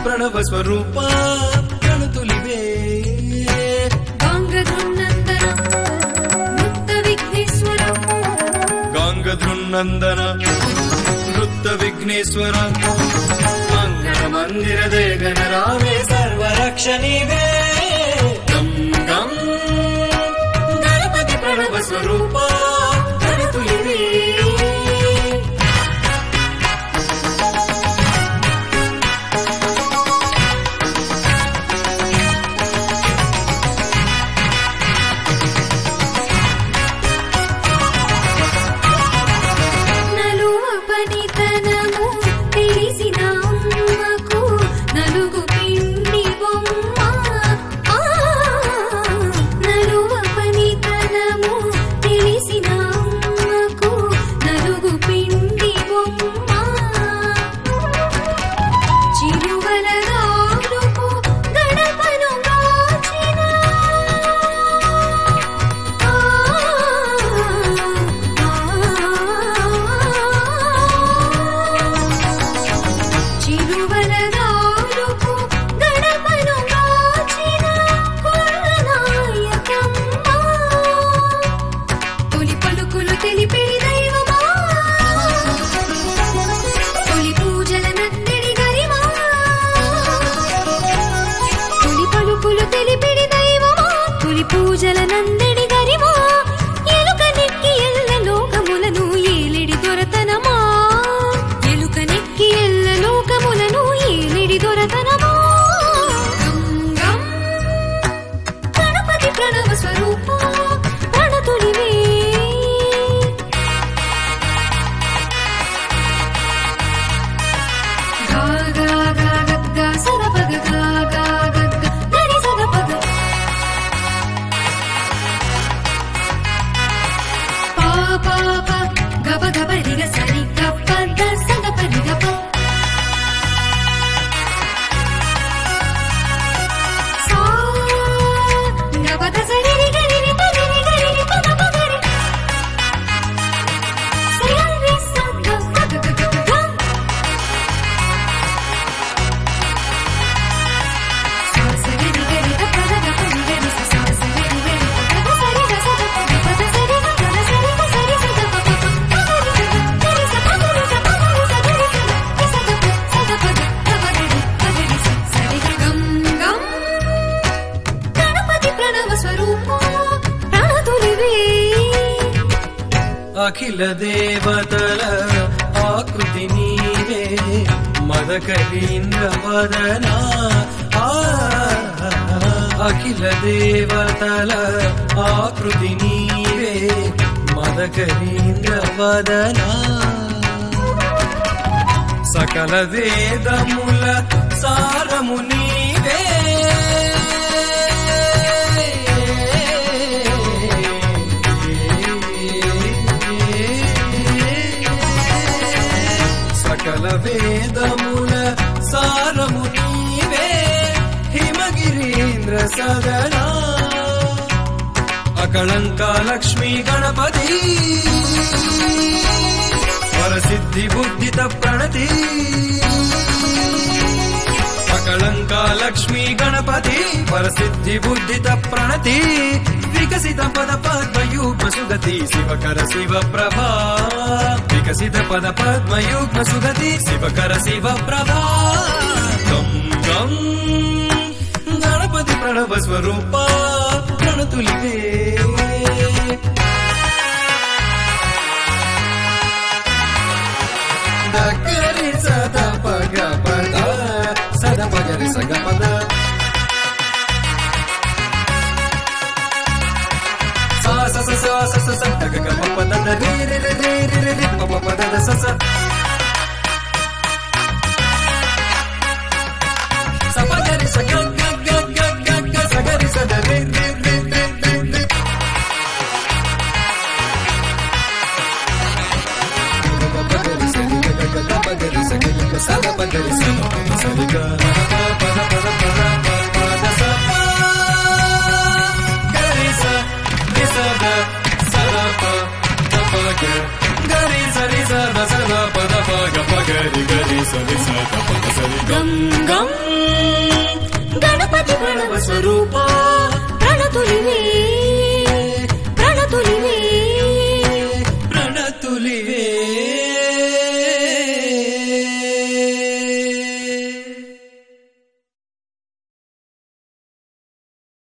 ప్రణవ స్వరూప ప్రణతులివే గాంగధృన్నందన నృత్త విఘ్నేశ్వర గాంగధృన్నందన నృత్త విఘ్నేశ్వర మంగళ మందిర దేగన రామే సర్వరక్ష నీవే గం గం గణపతి ప్రణవ స్వరూప ప్రణతులివే పూజల నందడి గరిమా ఎలుక నెక్కి ఎల్ల లోకములను ఏలిడి దొరతనమా ఎలుక నెక్కి ఎల్ల లోకములను ఏలిడి దొరతనమా గం గణపతి ప్రణవ స్వరూప ప్రణతులివే గా గా గా గ సద పగ గా గా గ గరి సద పగ పాప గబ గబ రిగ సరి గప్ప ద సగ పరి గప సా గబ ద సరి రి గరి రి ప గరి గరి రి ప గ ప గరి సరి రి స గ గ గ గ గ సా సరి రి గరి ద ప ద గ ప రి గరి స సా సరి రి గరి ద ప సరి ద స ద ప ద సరి ద ప ద సరి ద సరి స ద ప ప ప గరి స ప గరి స ప గరి స గరి స ద స ద ప ద ప గరి ప గరి స సరి గ గం గం గణపతి ప్రణవ స్వరూప ప్రణతులివే అఖిల దేవతల ఆకృతి నీవే మదకరీంద్ర వదన అఖిల దేవతల ఆకృతి నీవే మదకరీంద్ర వదన సకల వేదముల సారము నీవే సకల వేదముల సారము నీవే హిమగిరీంద్ర సదన అకళంక లక్ష్మీ గణపతి వరసిద్ధి బుద్ధిత ప్రణతి అకళంక లక్ష్మీ గణపతి వరసిద్ధి బుద్ధిత ప్రణతి వికసిత పద పద్మయుగ్మ సుగతి శివకర శివ ప్రభా వికసిత పద పద్మయుగ్మ సుగతి శివకర శివ ప్రభా గం గం గణపతి ప్రణవ స్వరూప ప్రణతులివే దగరి సద పగ పద సద పగరి సగ పద సా స స స స స స గ గ ప పద ద రి రి రి రి రి రి రి ప ప పద ద స స స పగరి స గ గ గ గ గ గ స గరి స ద రి రి రి రి రి రి పగరి స రి గ గ గ పగరి స గ గ స ద పగరి స స రి గ ప పద పద పద పద స గరి స రి స ద స ద ప ద ప గ గరి స రి స ద స ద ప ద ప గ ప గరి గరి స రి స ద ప ద స రి ಗಂ ಗಂ ಗಣಪತಿ ಪ್ರಣವ ಸ್ವರೂಪ ಪ್ರಣತುಲಿವೆ